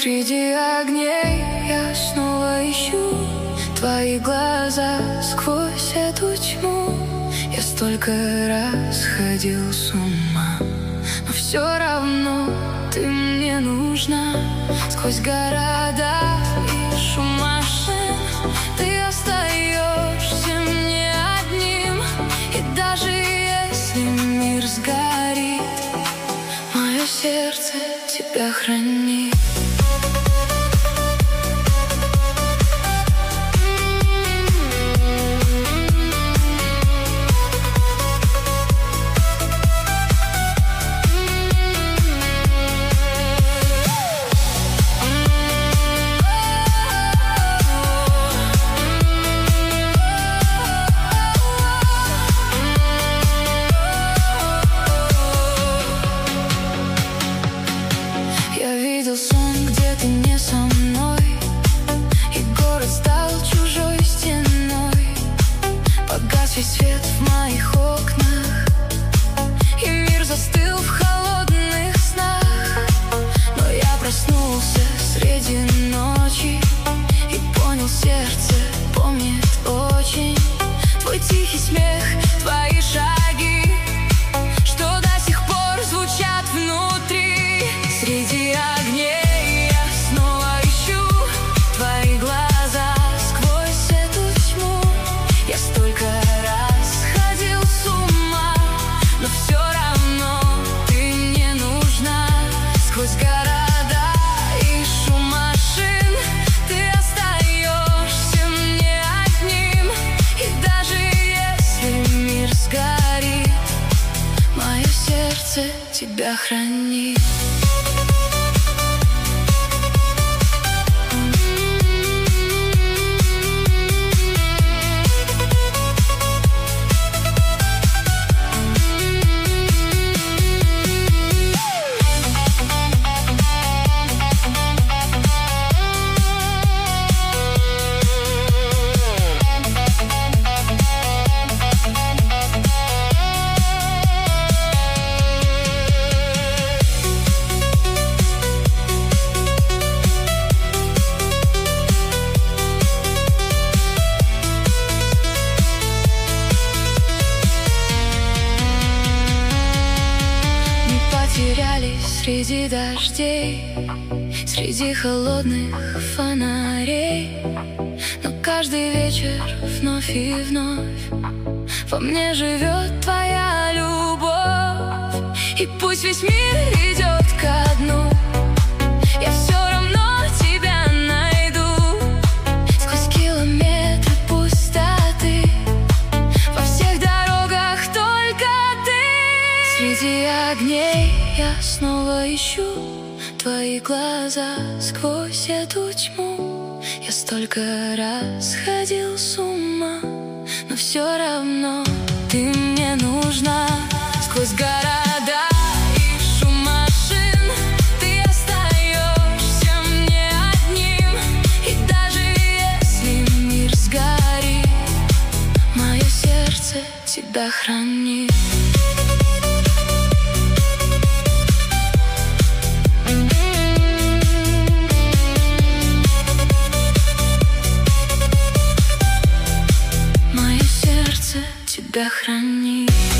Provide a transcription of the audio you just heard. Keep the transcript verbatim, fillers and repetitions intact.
Среди огней я снова ищу твои глаза сквозь эту тьму. Я столько раз ходил с ума, но все равно ты мне нужна. Сквозь города и шум машин ты остаешься мне одним. И даже если мир сгорит, мое сердце тебя хранит. Сон, где ты не со мной, и город стал чужой стеной. Погас весь свет в моих окнах, и мир застыл в холодных снах. Но я проснулся среди ночи и понял, сердце помнит очень твой тихий смех, твои шаги, что до сих пор звучат внутри. Среди огней я снова ищу твои глаза сквозь эту тьму. Я столько раз ходил с ума, но все равно ты мне нужна. Сквозь города и шум машин ты остаешься мне одним. И даже если мир сгорит, мое сердце тебя хранит. Терялись среди дождей, среди холодных фонарей. Но каждый вечер вновь и вновь во мне живет твоя любовь. И пусть весь мир идет ко дну, я все равно тебя найду. Сквозь километры пустоты, во всех дорогах только ты. Среди огней я снова ищу твои глаза сквозь эту тьму. Я столько раз ходил с ума, но все равно ты мне нужна. Сквозь города и шум машин ты остаешься мне одним. И даже если мир сгорит, мое сердце тебя хранит. Тебя хранит.